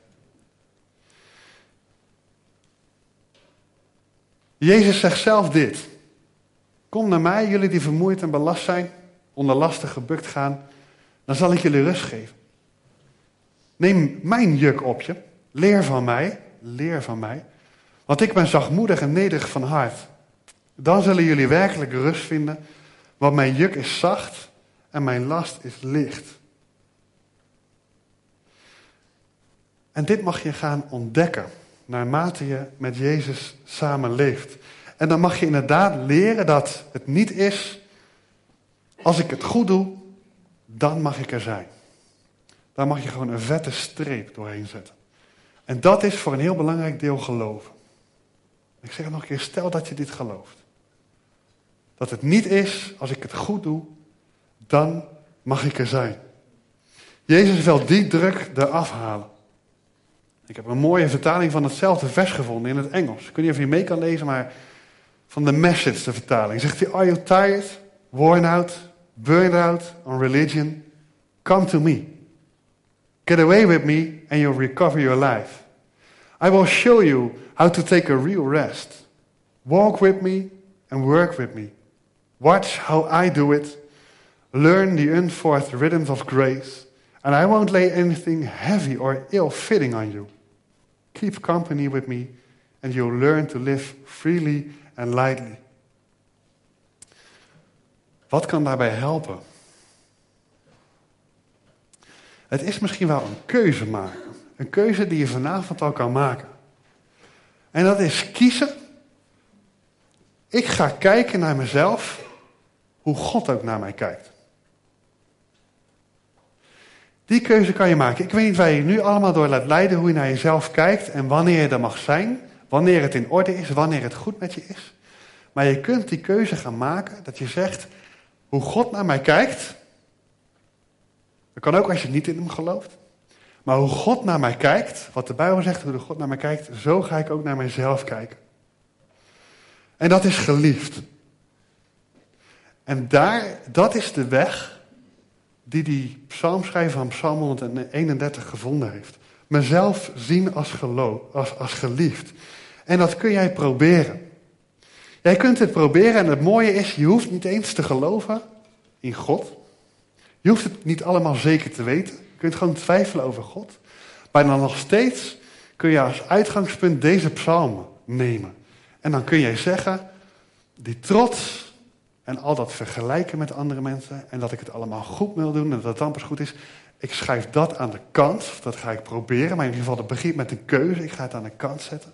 Jezus zegt zelf dit. Kom naar mij, jullie die vermoeid en belast zijn, onder lasten gebukt gaan. Dan zal ik jullie rust geven. Neem mijn juk op je. Leer van mij. Want ik ben zachtmoedig en nederig van hart. Dan zullen jullie werkelijk rust vinden. Want mijn juk is zacht en mijn last is licht. En dit mag je gaan ontdekken. Naarmate je met Jezus samen leeft. En dan mag je inderdaad leren dat het niet is. Als ik het goed doe, dan mag ik er zijn. Daar mag je gewoon een vette streep doorheen zetten. En dat is voor een heel belangrijk deel geloven. Ik zeg het nog een keer, stel dat je dit gelooft. Dat het niet is, als ik het goed doe, dan mag ik er zijn. Jezus wil die druk eraf halen. Ik heb een mooie vertaling van hetzelfde vers gevonden in het Engels. Ik weet niet of je mee kan lezen, maar van de Message, de vertaling. Zegt hij, are you tired, worn out, burned out on religion? Come to me. Get away with me and you'll recover your life. I will show you how to take a real rest. Walk with me and work with me. Watch how I do it. Learn the unforced rhythms of grace. And I won't lay anything heavy or ill-fitting on you. Keep company with me and you'll learn to live freely and lightly. Wat kan daarbij helpen? Het is misschien wel een keuze maken. Een keuze die je vanavond al kan maken. En dat is kiezen. Ik ga kijken naar mezelf, hoe God ook naar mij kijkt. Die keuze kan je maken. Ik weet niet waar je nu allemaal door laat leiden, hoe je naar jezelf kijkt en wanneer je er mag zijn. Wanneer het in orde is, wanneer het goed met je is. Maar je kunt die keuze gaan maken, dat je zegt, hoe God naar mij kijkt. Dat kan ook als je niet in hem gelooft. Maar hoe God naar mij kijkt, wat de Bijbel zegt, hoe de God naar mij kijkt, zo ga ik ook naar mijzelf kijken. En dat is geliefd. En dat is de weg die psalmschrijver van Psalm 131 gevonden heeft. Mezelf zien als geliefd. En dat kun jij proberen. Jij kunt het proberen en het mooie is, je hoeft niet eens te geloven in God. Je hoeft het niet allemaal zeker te weten. Je kunt gewoon twijfelen over God. Maar dan nog steeds kun je als uitgangspunt deze psalmen nemen. En dan kun jij zeggen, die trots en al dat vergelijken met andere mensen en dat ik het allemaal goed wil doen en dat het dan pas goed is. Ik schrijf dat aan de kant, dat ga ik proberen, maar in ieder geval het begint met een keuze. Ik ga het aan de kant zetten.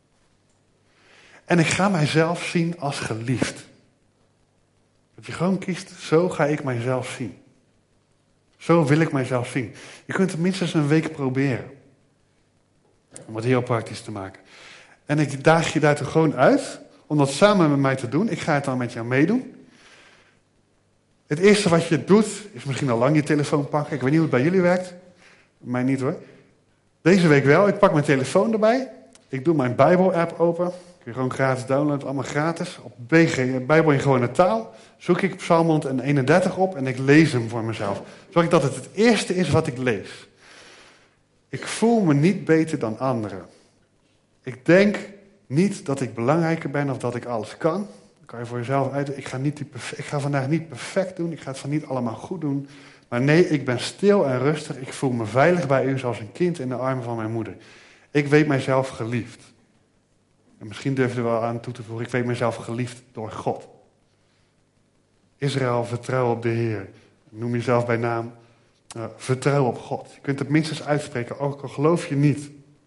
En ik ga mijzelf zien als geliefd. Dat je gewoon kiest, zo ga ik mijzelf zien. Zo wil ik mijzelf zien. Je kunt het minstens een week proberen. Om het heel praktisch te maken. En ik daag je daar toch gewoon uit om dat samen met mij te doen. Ik ga het dan met jou meedoen. Het eerste wat je doet, is misschien al lang je telefoon pakken. Ik weet niet hoe het bij jullie werkt. Bij mij niet hoor. Deze week wel. Ik pak mijn telefoon erbij. Ik doe mijn Bijbel-app open. Kun je gewoon gratis downloaden, allemaal gratis. Op Bijbel in gewone taal zoek ik Psalm 131 op en ik lees hem voor mezelf. Zorg dat het eerste is wat ik lees. Ik voel me niet beter dan anderen. Ik denk niet dat ik belangrijker ben of dat ik alles kan. Ik kan je voor jezelf uit. Ik ga vandaag niet perfect doen. Ik ga het van niet allemaal goed doen. Maar nee, ik ben stil en rustig. Ik voel me veilig bij u zoals een kind in de armen van mijn moeder. Ik weet mijzelf geliefd. En misschien durf je er wel aan toe te voegen. Ik weet mijzelf geliefd door God. Israël, vertrouw op de Heer. Noem jezelf bij naam. Vertrouw op God. Je kunt het minstens uitspreken, ook al geloof je niet.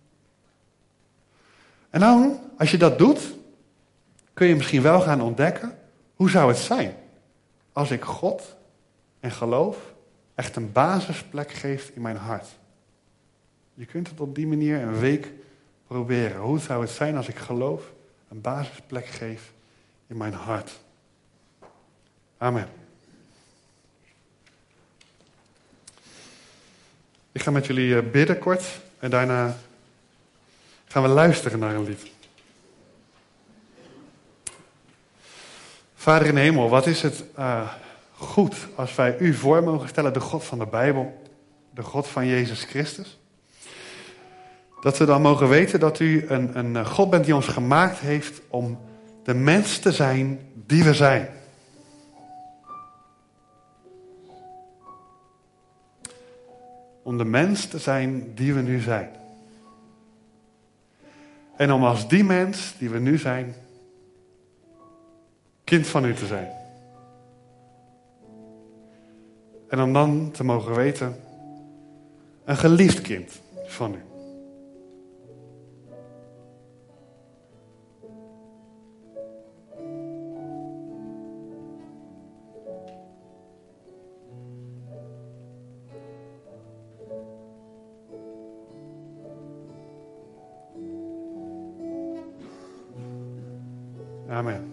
En dan, als je dat doet, kun je misschien wel gaan ontdekken, hoe zou het zijn als ik God en geloof echt een basisplek geef in mijn hart. Je kunt het op die manier een week proberen. Hoe zou het zijn als ik geloof een basisplek geef in mijn hart? Amen. Ik ga met jullie bidden kort en daarna gaan we luisteren naar een lied. Vader in de hemel, wat is het goed als wij u voor mogen stellen, de God van de Bijbel, de God van Jezus Christus. Dat we dan mogen weten dat u een God bent die ons gemaakt heeft om de mens te zijn die we zijn. Om de mens te zijn die we nu zijn. En om als die mens die we nu zijn, kind van u te zijn. En om dan te mogen weten, een geliefd kind van u. Amen.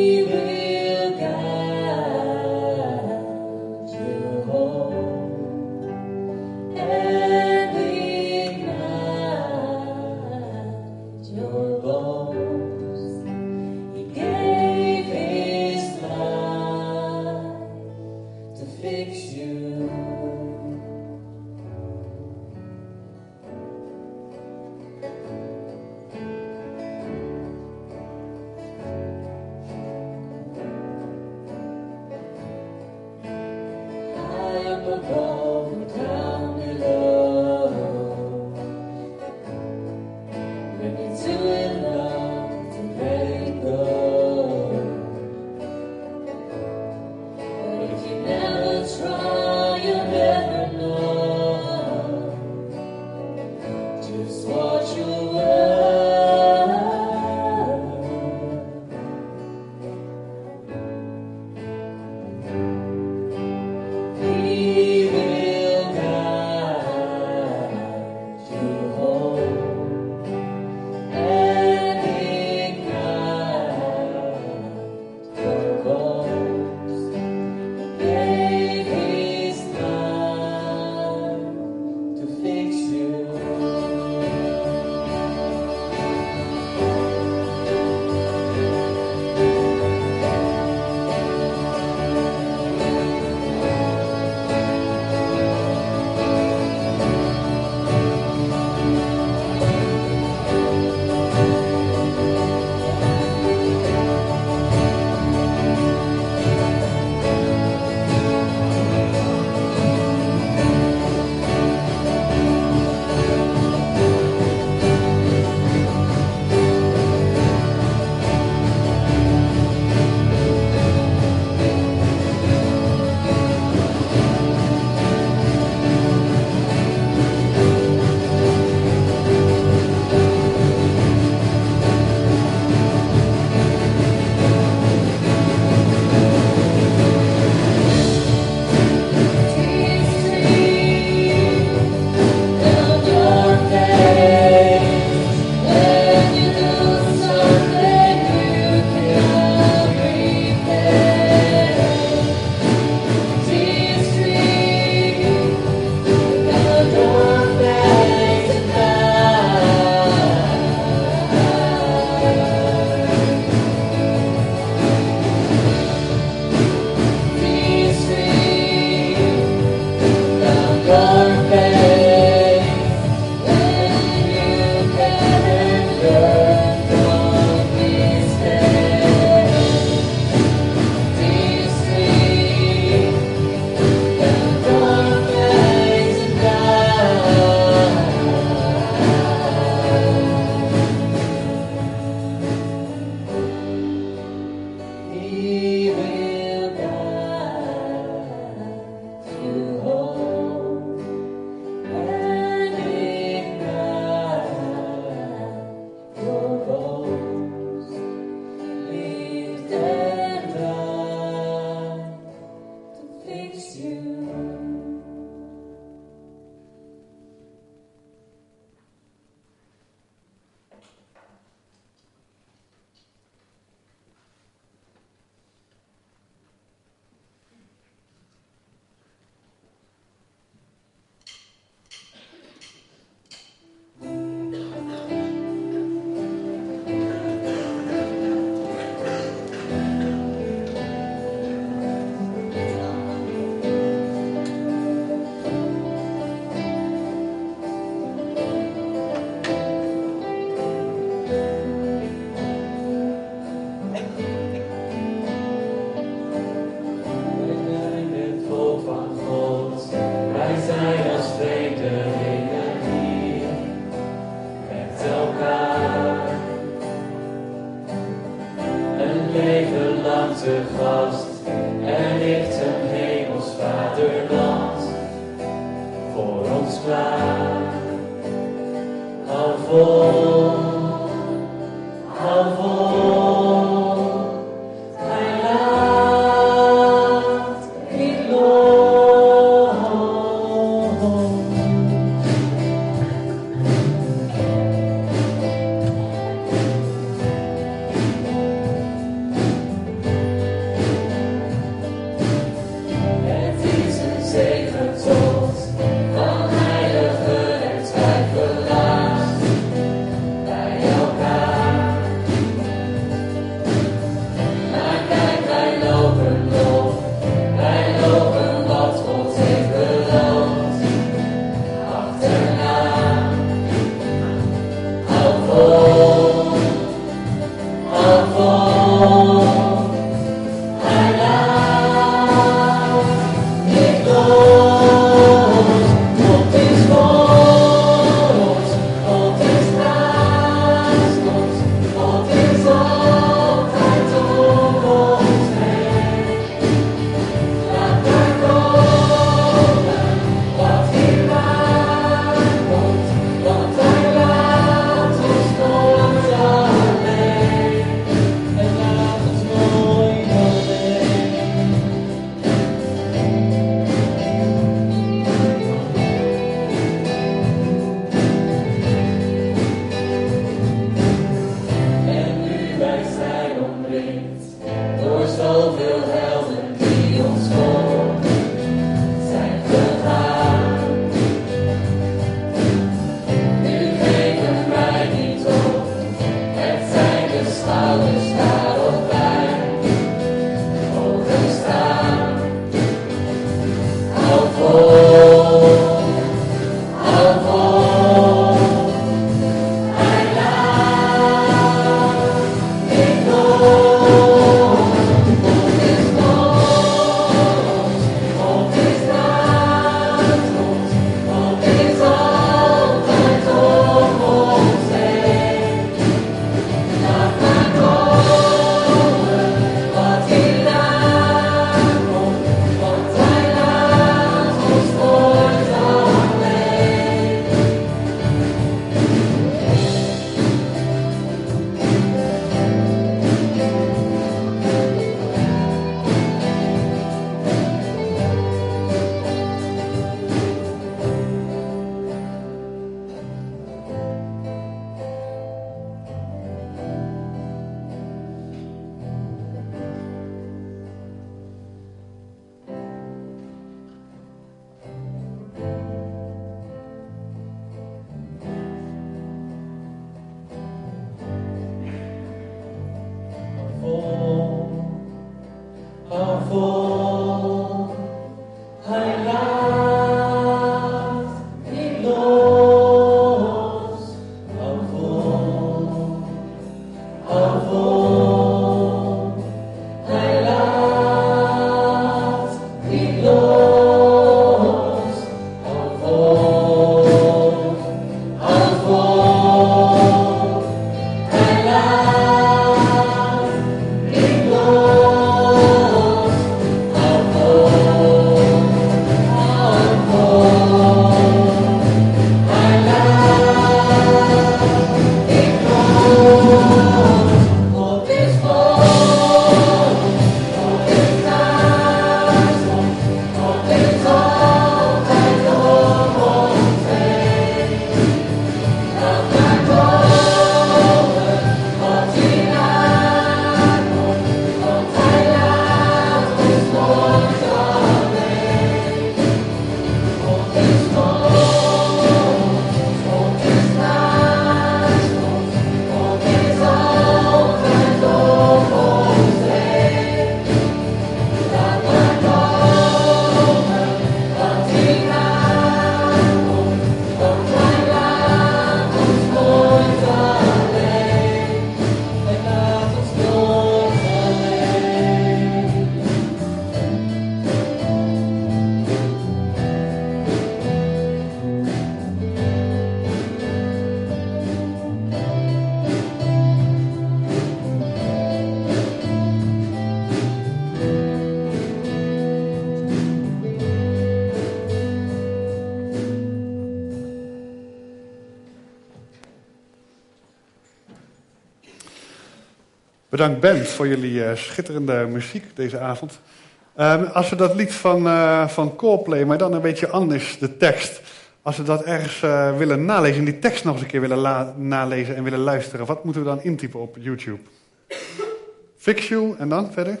bedankt band voor jullie schitterende muziek deze avond. Als we dat lied van Coldplay, maar dan een beetje anders, de tekst. Als we dat ergens willen nalezen en die tekst nog eens een keer willen nalezen en willen luisteren. Wat moeten we dan intypen op YouTube? Fix You en dan verder?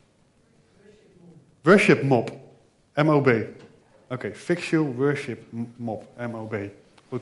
Worship Mob. M-O-B. Oké, Fix You, Worship Mob. M-O-B. Goed.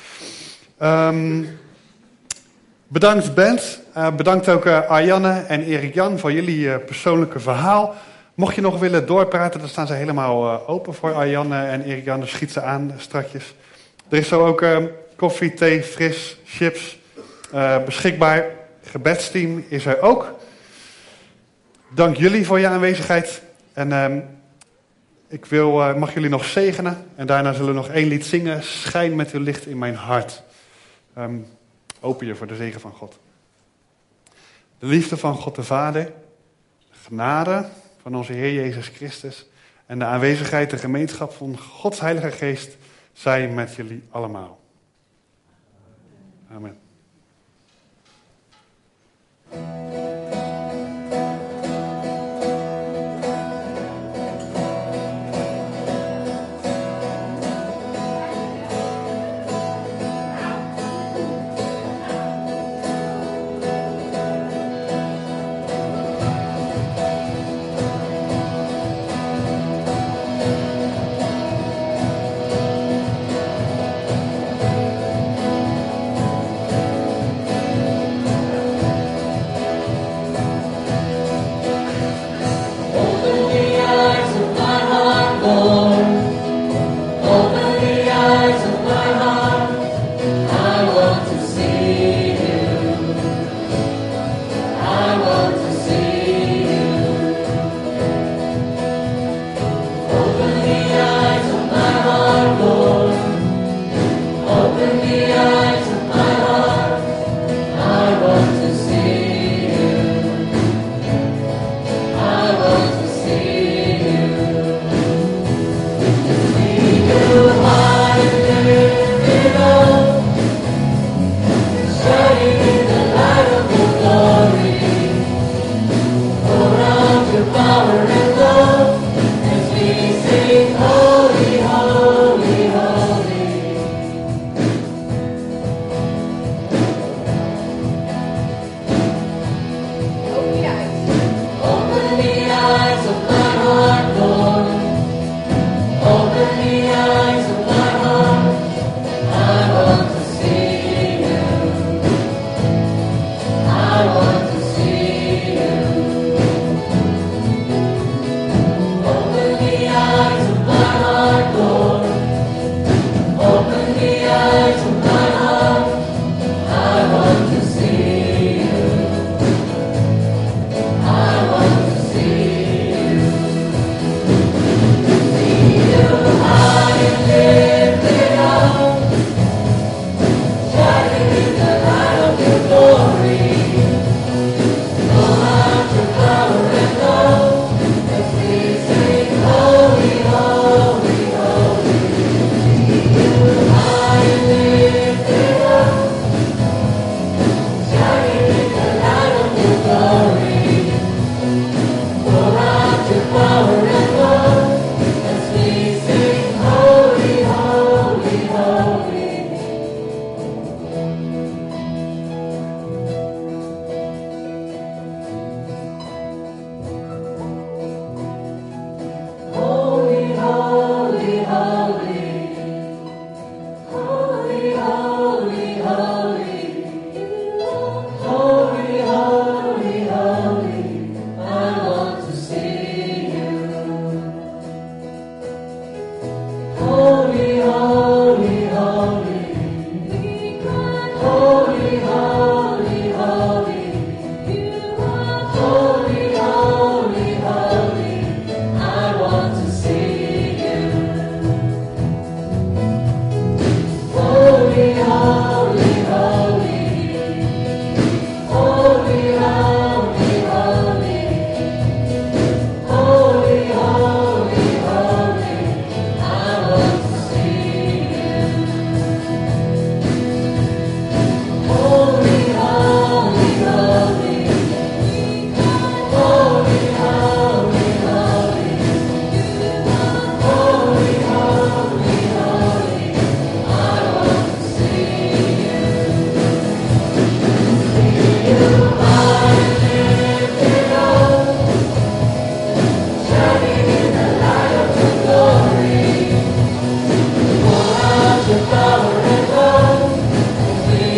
Bedankt band. Bedankt ook Arjanne en Erik-Jan voor jullie persoonlijke verhaal. Mocht je nog willen doorpraten, dan staan ze helemaal open voor Arjanne en Erik-Jan. Dus schiet ze aan strakjes. Er is zo ook koffie, thee, fris, chips beschikbaar. Gebedsteam is er ook. Dank jullie voor je aanwezigheid. En ik mag jullie nog zegenen. En daarna zullen we nog 1 lied zingen. Schijn met uw licht in mijn hart. Open je voor de zegen van God. De liefde van God de Vader. De genade van onze Heer Jezus Christus. En de aanwezigheid, de gemeenschap van Gods Heilige Geest. Zij met jullie allemaal. Amen.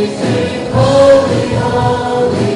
sing, holy, holy.